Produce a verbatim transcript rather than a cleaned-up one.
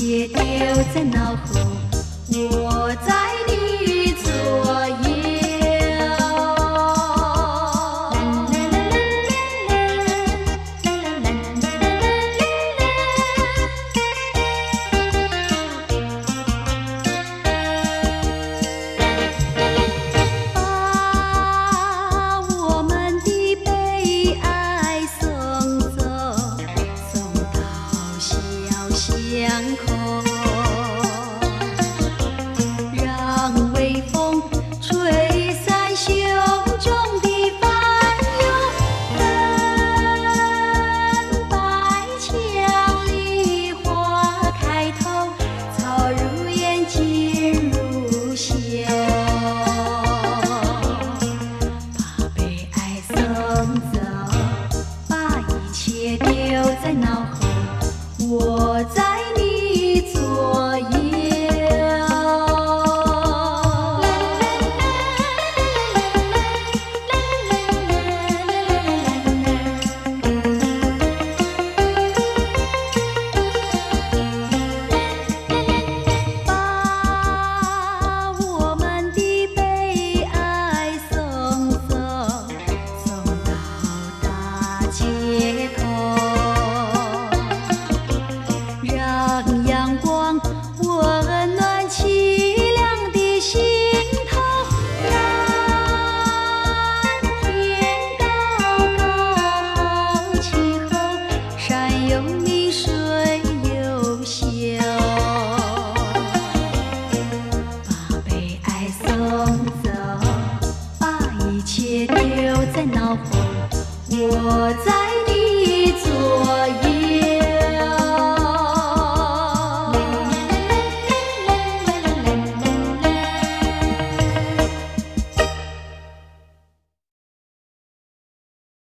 切丢在脑后，我在你左右。把我们的悲哀送走，送到小巷口，让微风吹散胸中的烦忧。等白墙梨花开头，草如烟，金如绣。把悲哀送走，把一切丢在脑后，我在你左右。把我们的悲哀送走，送到大街头，让阳光温暖凄凉的心头。蓝天高高好气候，山有名水有秀。把悲哀送走，把一切丢在脑后，我